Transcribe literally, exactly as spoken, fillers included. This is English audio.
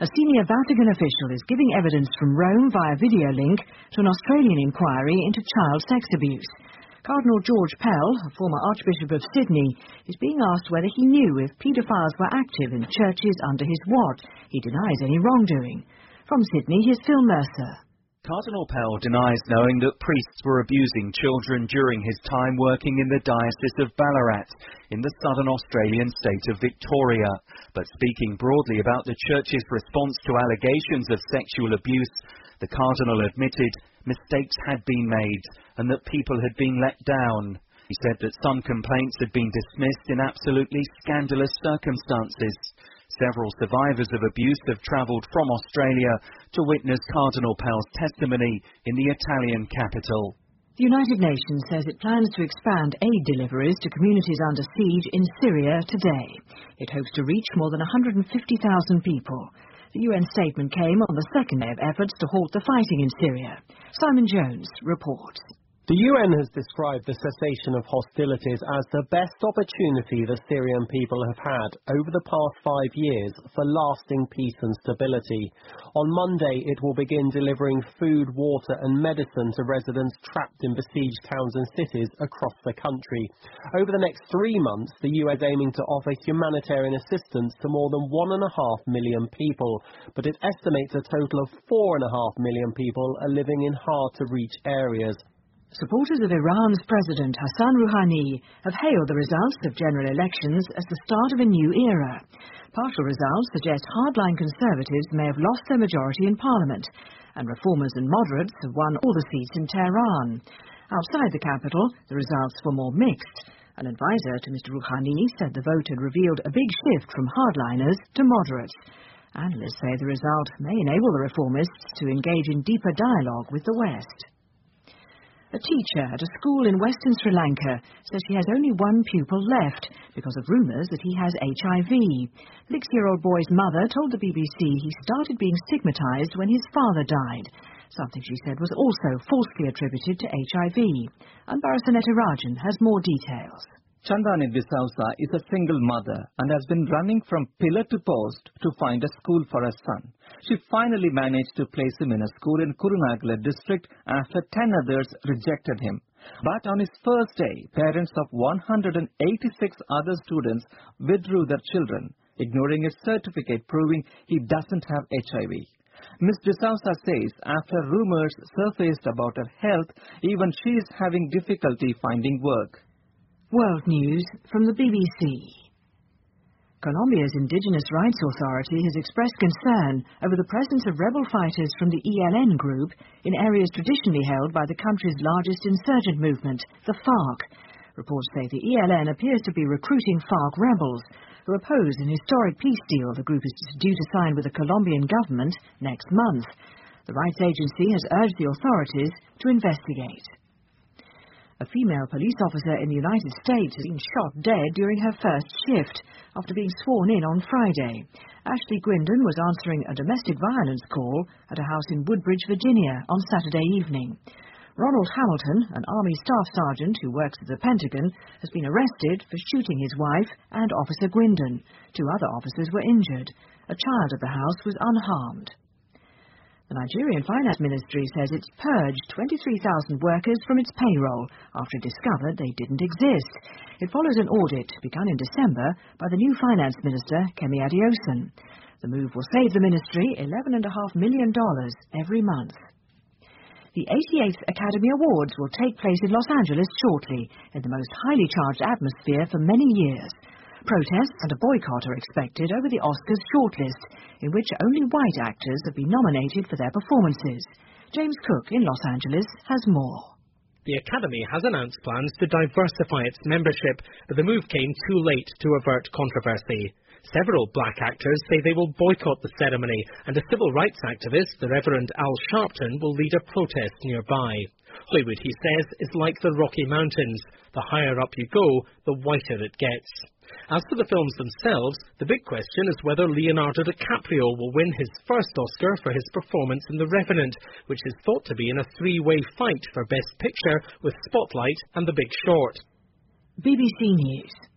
A senior Vatican official is giving evidence from Rome via video link to an Australian inquiry into child sex abuse. Cardinal George Pell, a former Archbishop of Sydney, is being asked whether he knew if paedophiles were active in churches under his watch. He denies any wrongdoing. From Sydney, here's Phil Mercer. Cardinal Pell denies knowing that priests were abusing children during his time working in the Diocese of Ballarat in the southern Australian state of Victoria. But speaking broadly about the Church's response to allegations of sexual abuse, the Cardinal admitted mistakes had been made and that people had been let down. He said that some complaints had been dismissed in absolutely scandalous circumstances. Several survivors of abuse have travelled from Australia to witness Cardinal Pell's testimony in the Italian capital. The United Nations says it plans to expand aid deliveries to communities under siege in Syria today. It hopes to reach more than one hundred fifty thousand people. The U N statement came on the second day of efforts to halt the fighting in Syria. Simon Jones reports. The U N has described the cessation of hostilities as the best opportunity the Syrian people have had over the past five years for lasting peace and stability. On Monday, it will begin delivering food, water and medicine to residents trapped in besieged towns and cities across the country. Over the next three months, the U N is aiming to offer humanitarian assistance to more than one and a half million people, but it estimates a total of four and a half million people are living in hard-to-reach areas. Supporters of Iran's President Hassan Rouhani have hailed the results of general elections as the start of a new era. Partial results suggest hardline conservatives may have lost their majority in parliament, and reformers and moderates have won all the seats in Tehran. Outside the capital, the results were more mixed. An advisor to Mister Rouhani said the vote had revealed a big shift from hardliners to moderates. Analysts say the result may enable the reformists to engage in deeper dialogue with the West. A teacher at a school in western Sri Lanka says she has only one pupil left because of rumours that he has H I V. The six-year-old boy's mother told the B B C he started being stigmatised when his father died, something she said was also falsely attributed to H I V. Anbarasan Etirajan has more details. Chandani D'Souza is a single mother and has been running from pillar to post to find a school for her son. She finally managed to place him in a school in Kurunagala district after ten others rejected him. But on his first day, parents of one hundred eighty-six other students withdrew their children, ignoring his certificate proving he doesn't have H I V. Miz D'Souza says after rumors surfaced about her health, even she is having difficulty finding work. World News from the B B C. Colombia's Indigenous Rights Authority has expressed concern over the presence of rebel fighters from the E L N group in areas traditionally held by the country's largest insurgent movement, the FARC. Reports say the E L N appears to be recruiting FARC rebels who oppose an historic peace deal the group is due to sign with the Colombian government next month. The rights agency has urged the authorities to investigate. A female police officer in the United States has been shot dead during her first shift after being sworn in on Friday. Ashley Gwindon was answering a domestic violence call at a house in Woodbridge, Virginia on Saturday evening. Ronald Hamilton, an Army staff sergeant who works at the Pentagon, has been arrested for shooting his wife and Officer Gwindon. Two other officers were injured. A child at the house was unharmed. The Nigerian Finance Ministry says it's purged twenty-three thousand workers from its payroll after it discovered they didn't exist. It follows an audit begun in December by the new Finance Minister, Kemi Adeosun. The move will save the ministry eleven point five million dollars every month. The eighty-eighth Academy Awards will take place in Los Angeles shortly, in the most highly charged atmosphere for many years. Protests and a boycott are expected over the Oscars shortlist, in which only white actors have been nominated for their performances. James Cook in Los Angeles has more. The Academy has announced plans to diversify its membership, but the move came too late to avert controversy. Several black actors say they will boycott the ceremony, and a civil rights activist, the Reverend Al Sharpton, will lead a protest nearby. Hollywood, he says, is like the Rocky Mountains. The higher up you go, the whiter it gets. As for the films themselves, the big question is whether Leonardo DiCaprio will win his first Oscar for his performance in The Revenant, which is thought to be in a three-way fight for Best Picture with Spotlight and The Big Short. B B C News.